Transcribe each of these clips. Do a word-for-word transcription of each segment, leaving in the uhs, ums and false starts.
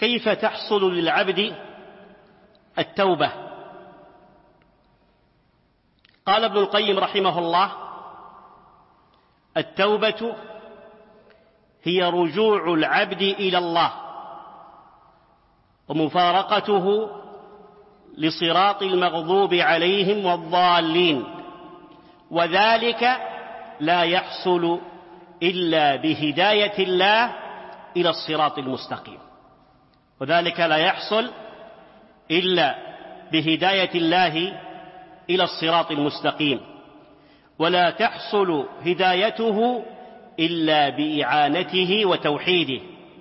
كيف تحصل للعبد التوبة؟ قال ابن القيم رحمه الله: التوبة هي رجوع العبد إلى الله ومفارقته لصراط المغضوب عليهم والضالين، وذلك لا يحصل إلا بهداية الله إلى الصراط المستقيم وذلك لا يحصل إلا بهداية الله إلى الصراط المستقيم ولا تحصل هدايته إلا بإعانته وتوحيده.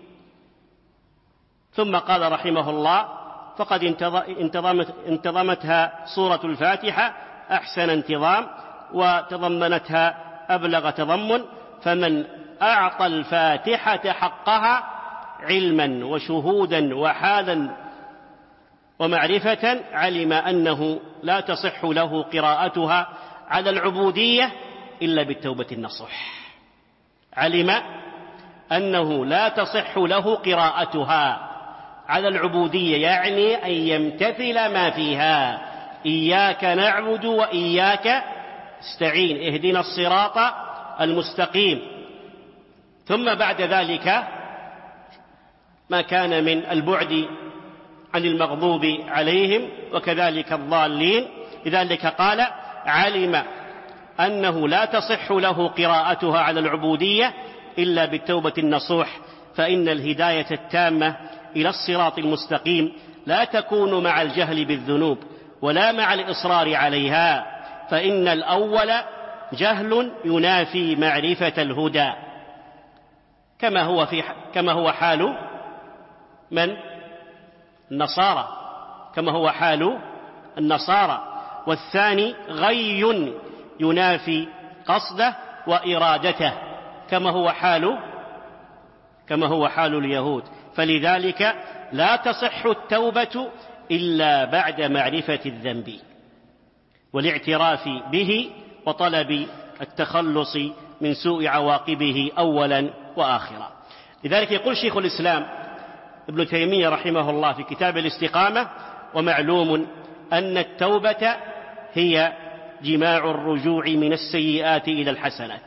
ثم قال رحمه الله: فقد انتظمت انتظمتها سورة الفاتحة أحسن انتظام وتضمنتها أبلغ تضمن، فمن أعطى الفاتحة حقها علما وشهودا وحالا ومعرفة علم أنه لا تصح له قراءتها على العبودية إلا بالتوبة النصوح. علم أنه لا تصح له قراءتها على العبودية، يعني أن يمتثل ما فيها: إياك نعبد وإياك نستعين، اهدنا الصراط المستقيم. ثم بعد ذلك ما كان من البعد عن المغضوب عليهم وكذلك الضالين. لذلك قال: علم أنه لا تصح له قراءتها على العبودية إلا بالتوبة النصوح، فإن الهداية التامة إلى الصراط المستقيم لا تكون مع الجهل بالذنوب ولا مع الإصرار عليها، فإن الأول جهل ينافي معرفة الهدى، كما هو في كما هو حال من النصارى كما هو حال النصارى والثاني غي ينافي قصده وإرادته، كما هو حال كما هو حال اليهود. فلذلك لا تصح التوبة إلا بعد معرفة الذنب والاعتراف به وطلب التخلص من سوء عواقبه أولا وآخرا. لذلك يقول شيخ الإسلام ابن تيمية رحمه الله في كتاب الاستقامة: ومعلوم أن التوبة هي جماع الرجوع من السيئات إلى الحسنات،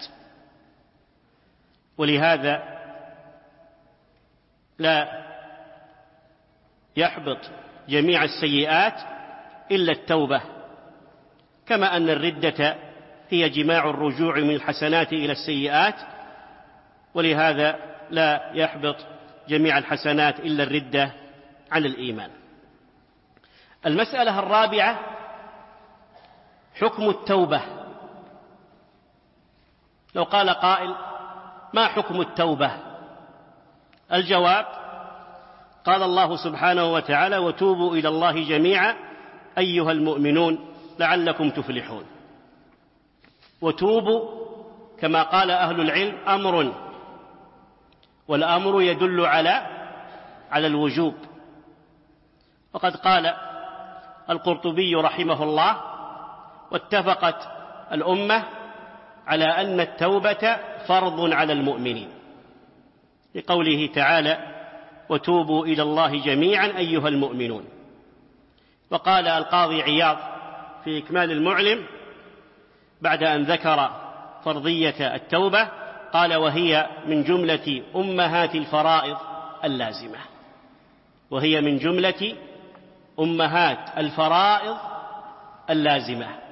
ولهذا لا يحبط جميع السيئات إلا التوبة، كما أن الردة هي جماع الرجوع من الحسنات إلى السيئات، ولهذا لا يحبط جميع الحسنات إلا الردة عن الإيمان. المسألة الرابعة: حكم التوبة. لو قال قائل: ما حكم التوبة؟ الجواب: قال الله سبحانه وتعالى: وتوبوا إلى الله جميعا أيها المؤمنون لعلكم تفلحون. وتوبوا كما قال أهل العلم أمر، والأمر يدل على على الوجوب. وقد قال القرطبي رحمه الله: واتفقت الأمة على أن التوبة فرض على المؤمنين، لقوله تعالى: وتوبوا إلى الله جميعا أيها المؤمنون. وقال القاضي عياض في إكمال المعلم بعد أن ذكر فرضية التوبة قال: وهي من جملة أمهات الفرائض اللازمة وهي من جملة أمهات الفرائض اللازمة